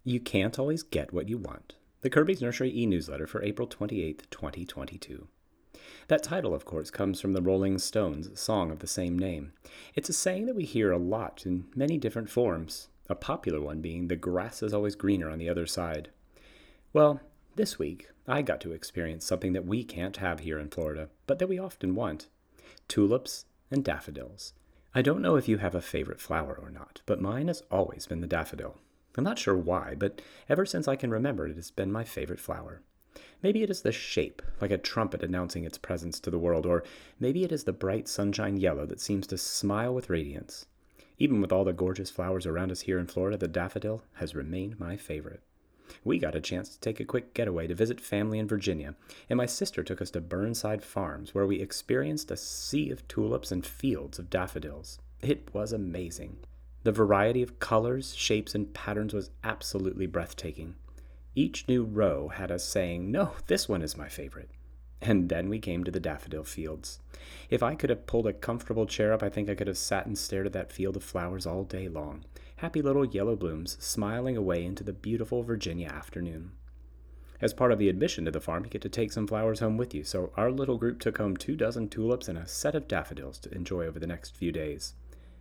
You can't always get what you want. The Kirby's Nursery e-newsletter for April 28th, 2022. That title, of course, comes from the Rolling Stones' song of the same name. It's a saying that we hear a lot in many different forms, a popular one being the grass is always greener on the other side. Well, this week, I got to experience something that we can't have here in Florida, but that we often want: tulips and daffodils. I don't know if you have a favorite flower or not, but mine has always been the daffodil. I'm not sure why, but ever since I can remember, it has been my favorite flower. Maybe it is the shape, like a trumpet announcing its presence to the world, or maybe it is the bright sunshine yellow that seems to smile with radiance. Even with all the gorgeous flowers around us here in Florida, the daffodil has remained my favorite. We got a chance to take a quick getaway to visit family in Virginia, and my sister took us to Burnside Farms, where we experienced a sea of tulips and fields of daffodils. It was amazing. The variety of colors, shapes, and patterns was absolutely breathtaking. Each new row had us saying, "No, this one is my favorite." And then we came to the daffodil fields. If I could have pulled a comfortable chair up, I think I could have sat and stared at that field of flowers all day long. Happy little yellow blooms smiling away into the beautiful Virginia afternoon. As part of the admission to the farm, you get to take some flowers home with you, so our little group took home 2 dozen tulips and a set of daffodils to enjoy over the next few days.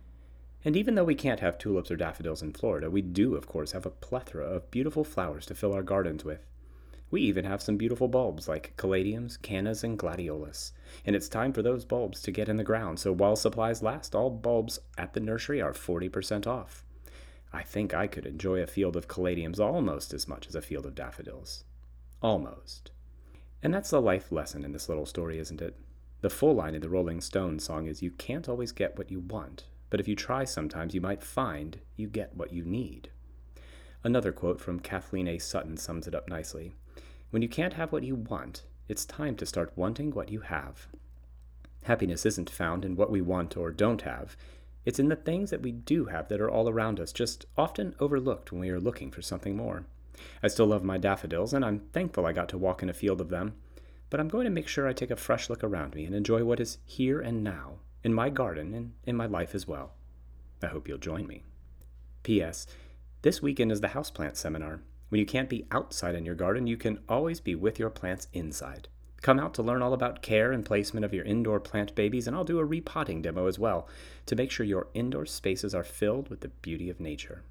And even though we can't have tulips or daffodils in Florida, we do, of course, have a plethora of beautiful flowers to fill our gardens with. We even have some beautiful bulbs like caladiums, cannas, and gladiolus. And it's time for those bulbs to get in the ground, so while supplies last, all bulbs at the nursery are 40% off. I think I could enjoy a field of caladiums almost as much as a field of daffodils. Almost. And that's the life lesson in this little story, isn't it? The full line in the Rolling Stones song is, "You can't always get what you want, but if you try sometimes you might find you get what you need." Another quote from Kathleen A. Sutton sums it up nicely. "When you can't have what you want, it's time to start wanting what you have." Happiness isn't found in what we want or don't have. It's in the things that we do have that are all around us, just often overlooked when we are looking for something more. I still love my daffodils, and I'm thankful I got to walk in a field of them. But I'm going to make sure I take a fresh look around me and enjoy what is here and now, in my garden and in my life as well. I hope you'll join me. P.S. This weekend is the houseplant seminar. When you can't be outside in your garden, you can always be with your plants inside. Come out to learn all about care and placement of your indoor plant babies, and I'll do a repotting demo as well to make sure your indoor spaces are filled with the beauty of nature.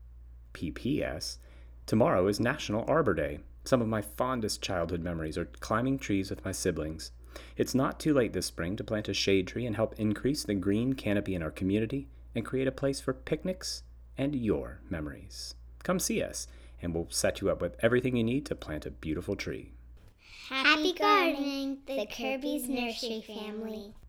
P.P.S. Tomorrow is National Arbor Day. Some of my fondest childhood memories are climbing trees with my siblings. It's not too late this spring to plant a shade tree and help increase the green canopy in our community and create a place for picnics and your memories. Come see us, and we'll set you up with everything you need to plant a beautiful tree. Happy gardening, the Kirby's Nursery family.